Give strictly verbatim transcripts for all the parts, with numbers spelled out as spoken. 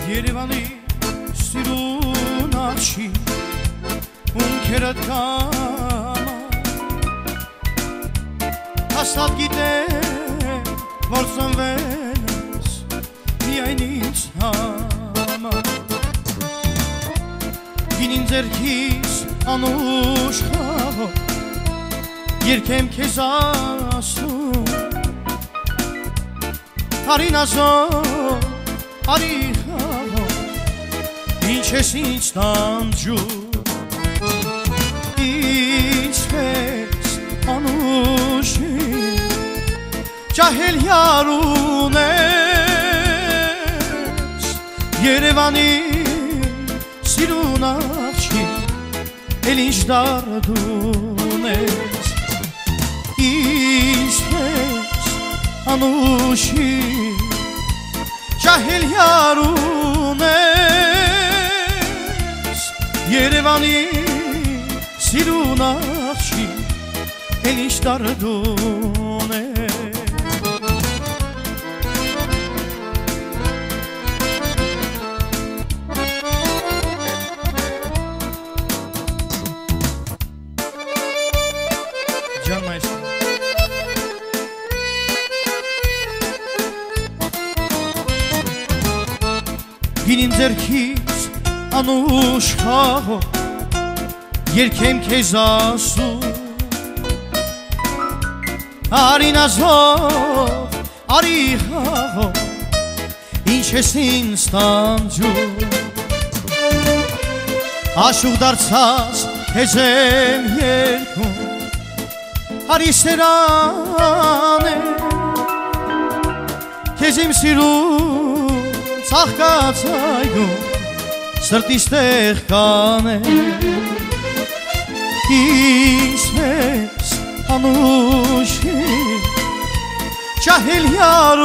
Երևանի սիրուն աղջի ունքերդ կամա հաստատ գիտեմ որ ծնվել ես միայն ինձ համար գինին ձեռքիս անուշ խաղով երկեմ քեզ ասում արի նազով արի խաղով ինչ ես ինձ տանջում ինչպես անուշի ջահել յար ունես Երևանի սիրուն աղջի էլ ինչ դարդ ունես ինչպես անուշի ջահել յար ունես Երևանի սիրուն աղջի էլ ինչ դարդ ունես Ջան մայրս Գինին ձեռքից անուշ խաղով երկեմ քեզ ասում Արի նազով արի խաղով ինչ ես ինձ տանջում Աշուղ դարձած քեզ եմ երգում Արի սերան է քեզ իմ սիրում ծաղկած այգում սրտիս տեղ կանե ինչպես անուշի ջահել յար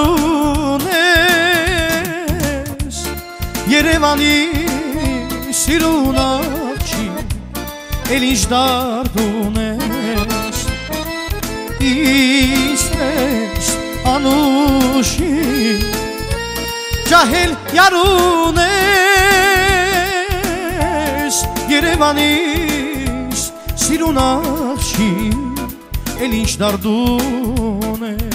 ունես Երևանի սիրուն աղջի էլ ինչ դարդ ունես ինչպես անուշի ջահել յար ունես Երևանի սիրուն աղջի էլ ինչ դարդ ունես